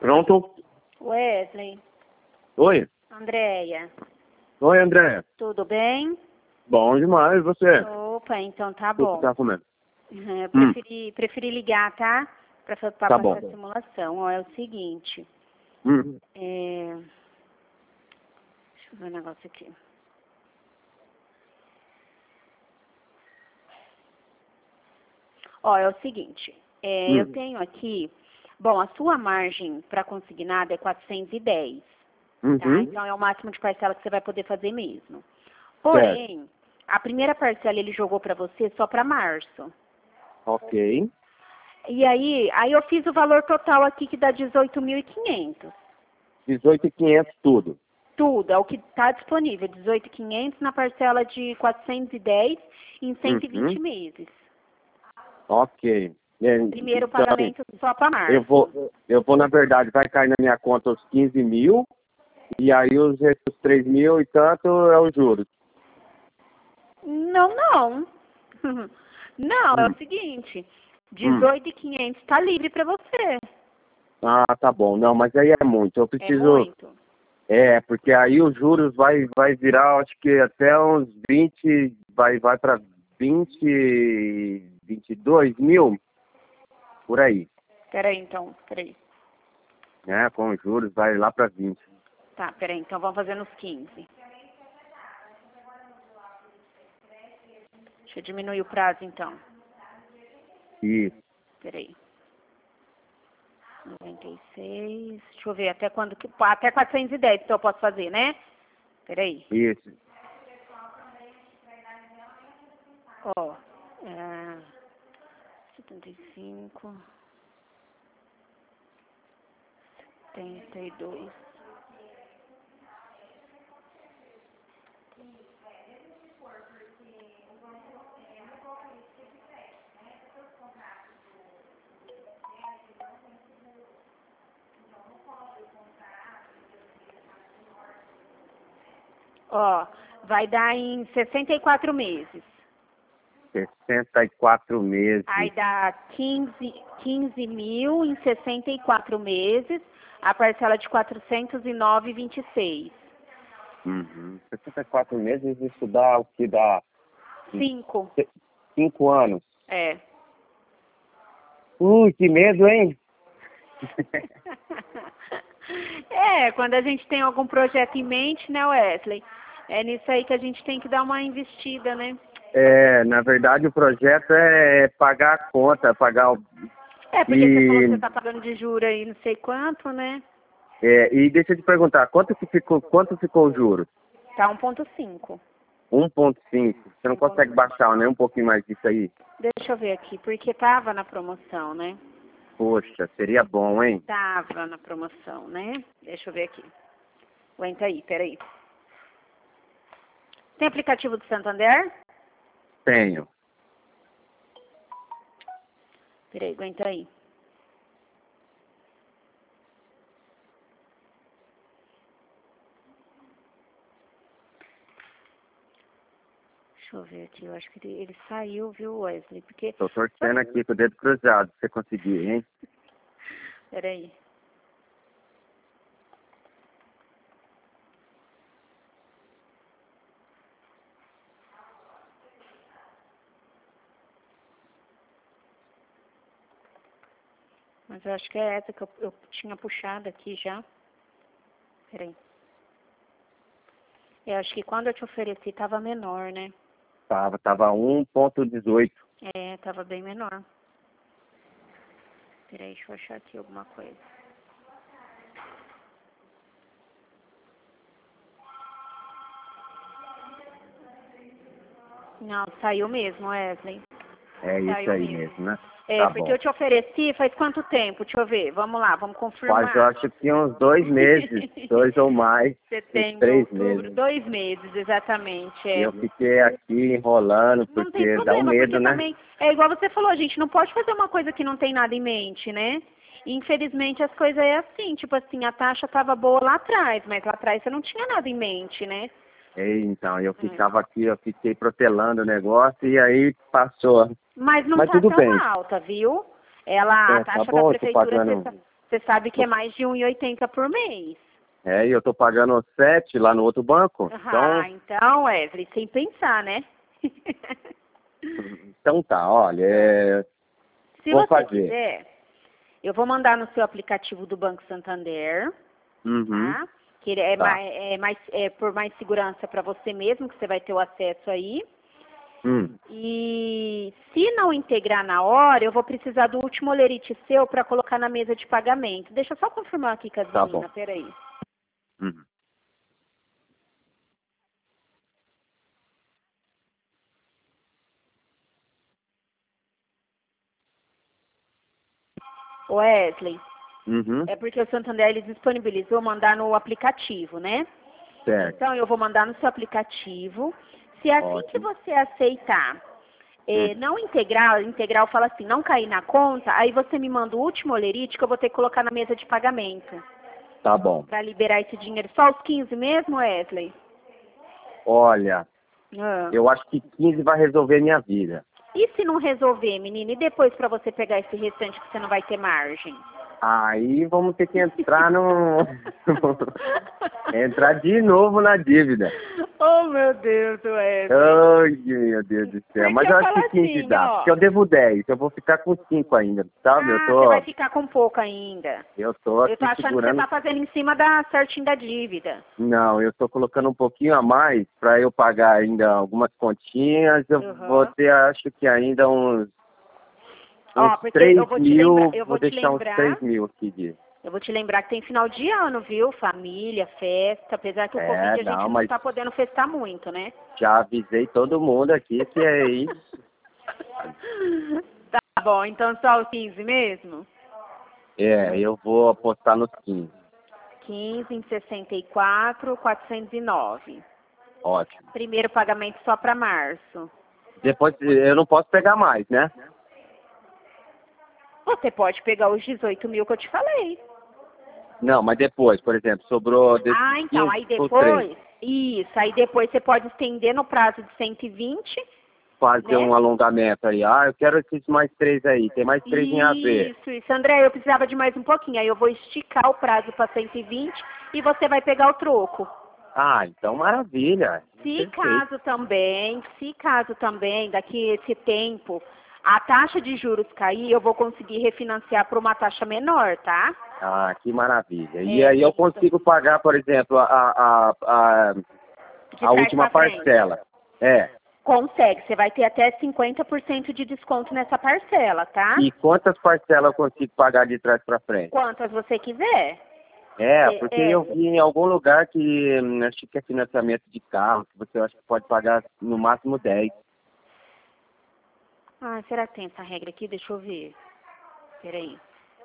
Pronto? Wesley, Oi? Andréia, Oi, André. tudo bem? Bom demais, você? Opa, então tá O que bom. você tá comendo? Eu preferi ligar, tá? Pra Tá passar bom. a simulação. Ó, é o seguinte. Hum. Deixa eu ver um negócio aqui. Ó, é o seguinte. Eu tenho aqui... Bom, a sua margem para consignado é 410. Tá? Uhum. Então, é o máximo de parcela que você vai poder fazer mesmo. Porém, a primeira parcela ele jogou para você só para março. Ok. E aí eu fiz o valor total aqui que dá 18.500. 18.500 tudo. Tudo, é o que está disponível. 18.500 na parcela de 410 em 120 meses. Ok. Primeiro Então, pagamento só para março. eu vou, na verdade, vai cair na minha conta os 15 mil, e aí os 3 mil e tanto é os juros. Não. Não, é o seguinte. 18.500 está livre para você. Ah, tá bom. Não, mas aí é muito. Eu É preciso... muito. Porque aí os juros vai virar, acho que até uns 20, vai para 20, 22 mil, por aí. Peraí. Né? Com os juros vai lá para 20. Tá, peraí, então vamos fazer nos 15. Deixa eu diminuir o prazo, então. Isso. Peraí. 96. Deixa eu ver, até quando que... Até 410, então eu posso fazer, né? Peraí. Isso. Ó. 75. 72. Ó, vai dar em 64 meses. 64 meses. Aí dá 15 mil em 64 meses, a parcela de 409,26. 64 meses, isso dá o que dá? 5. 5 anos. É. Que medo, hein? Quando a gente tem algum projeto em mente, né, Wesley? É nisso aí que a gente tem que dar uma investida, né? Na verdade o projeto é pagar a conta, pagar o... Porque você falou que você tá pagando de juros aí não sei quanto, né? E deixa eu te perguntar, quanto ficou o juro? Tá 1,5. 1,5. Você não consegue baixar, né? Um pouquinho mais disso aí? Deixa eu ver aqui, porque tava na promoção, né? Poxa, seria bom, hein? Tava na promoção, né? Deixa eu ver aqui. Aguenta aí, peraí. Tem aplicativo do Santander? Tenho. Peraí, aguenta aí. Deixa eu ver aqui, eu acho que ele saiu, viu, Wesley? Porque... Tô torcendo aqui com o dedo cruzado, se você conseguir, hein? Peraí. Mas eu acho que é essa que eu tinha puxado aqui já. Peraí. Eu acho que quando eu te ofereci tava menor, né? Tava 1,18. Tava bem menor. Peraí, deixa eu achar aqui alguma coisa. Não, saiu mesmo, Wesley. É isso Saiu aí mesmo. mesmo, né? Tá Porque bom. eu te ofereci faz quanto tempo? Deixa eu ver. Vamos lá, vamos confirmar. Mas eu acho que uns 2 meses, 2 ou mais, Setembro, 3 outubro, meses. 2 meses, exatamente. E eu fiquei aqui enrolando, Não tem porque dá um problema, medo, porque né? também, é igual você falou, a gente não pode fazer uma coisa que não tem nada em mente, né? E, infelizmente as coisas é assim, tipo assim, a taxa estava boa lá atrás, mas lá atrás você não tinha nada em mente, né? Então, eu ficava aqui, eu fiquei protelando o negócio e aí passou. Mas não Mas tá tudo tão bem. alta, viu? A taxa tá bom, da eu tô prefeitura, pagando... você sabe que é mais de 1,80 por mês. É, e eu tô pagando 7 lá no outro banco. Então, Wesley, sem pensar, né? Então tá, olha, Se vou você fazer. quiser, eu vou mandar no seu aplicativo do Banco Santander, tá? Que ele é, Tá. por mais segurança para você mesmo, que você vai ter o acesso aí. E se não integrar na hora, eu vou precisar do último olerite seu para colocar na mesa de pagamento. Deixa eu só confirmar aqui com as Tá meninas, bom. peraí. Wesley, é porque o Santander ele disponibilizou mandar no aplicativo, né? Certo. Então eu vou mandar no seu aplicativo. Se assim que você aceitar, não integral fala assim, não cair na conta, aí você me manda o último olerite que eu vou ter que colocar na mesa de pagamento. Tá bom. Para liberar esse dinheiro. Só os 15 mesmo, Wesley? Olha, eu acho que 15 vai resolver minha vida. E se não resolver, menina? E depois para você pegar esse restante que você não vai ter margem? Aí vamos ter que entrar entrar de novo na dívida. Oh, meu Deus, Wesley. Ai, meu Deus do céu. Mas eu acho que 15 assim, dá. ó. Porque eu devo 10. Eu vou ficar com 5 ainda, sabe? Você vai ficar com pouco ainda. Eu tô aqui Eu tô achando segurando. que você tá fazendo em cima certinho da dívida. Não, eu tô colocando um pouquinho a mais para eu pagar ainda algumas continhas. Eu vou ter, acho que ainda uns porque 3 eu vou te mil. lembrar, eu Vou deixar uns 3 mil aqui de. Eu vou te lembrar que tem final de ano, viu? Família, festa, apesar que o Covid a gente não tá podendo festar muito, né? Já avisei todo mundo aqui que é isso. Tá bom, então só os 15 mesmo? Eu vou apostar nos 15. 15 em 64, 409. Ótimo. Primeiro pagamento só para março. Depois eu não posso pegar mais, né? Você pode pegar os 18 mil que eu te falei. Não, mas depois, por exemplo, sobrou desses então, 15 aí depois, isso, aí depois você pode estender no prazo de 120. Fazer um alongamento aí. Eu quero esses mais 3 aí, tem mais 3 em AV. Isso, André, eu precisava de mais um pouquinho, aí eu vou esticar o prazo para 120 e você vai pegar o troco. Então maravilha. Se caso também, daqui esse tempo, a taxa de juros cair, eu vou conseguir refinanciar por uma taxa menor, tá? Que maravilha. E aí eu consigo pagar, por exemplo, a última parcela. Consegue, você vai ter até 50% de desconto nessa parcela, tá? E quantas parcelas eu consigo pagar de trás para frente? Quantas você quiser. Porque eu vi em algum lugar que acho que é financiamento de carro, que você acha que pode pagar no máximo 10. Será que tem essa regra aqui? Deixa eu ver. Peraí.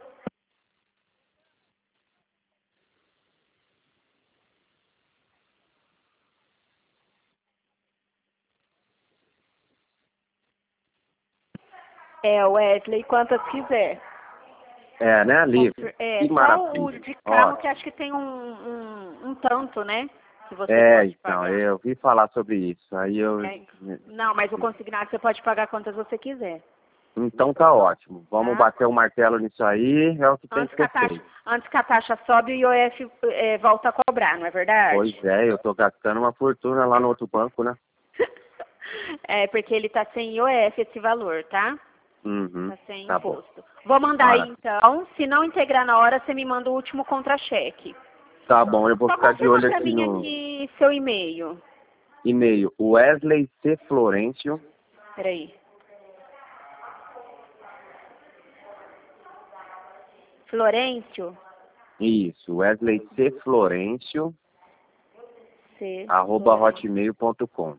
Wesley, quantas quiser. Né? Livre. Que maravilha. Só o de carro que acho que tem um tanto, né? Que você pode pagar. Eu ouvi falar sobre isso. Aí eu... Não, mas o consignado você pode pagar quantas você quiser. Então tá ótimo. Vamos bater o martelo nisso aí, é o que tem que ser feito. Antes que a taxa sobe, o IOF volta a cobrar, não é verdade? Pois é, eu tô gastando uma fortuna lá no outro banco, né? Porque ele tá sem IOF esse valor, tá? Tá sem imposto. Bom. Vou mandar aí então. Se não integrar na hora, você me manda o último contra-cheque. Tá bom, eu vou ficar de olho aqui no... aqui seu e-mail. E-mail, Wesley C. Florencio. Peraí. Florencio? Isso, Wesley C. Florencio. @hotmail.com.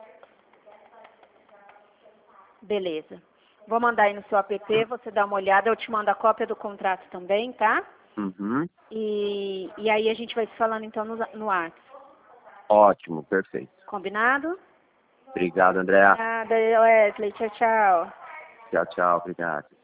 Beleza. Vou mandar aí no seu app, você dá uma olhada, eu te mando a cópia do contrato também, tá? E aí a gente vai se falando então no WhatsApp. Ótimo, perfeito. Combinado? Obrigado, Andréa. Obrigada, Wesley. Tchau, tchau. Tchau, tchau, obrigado.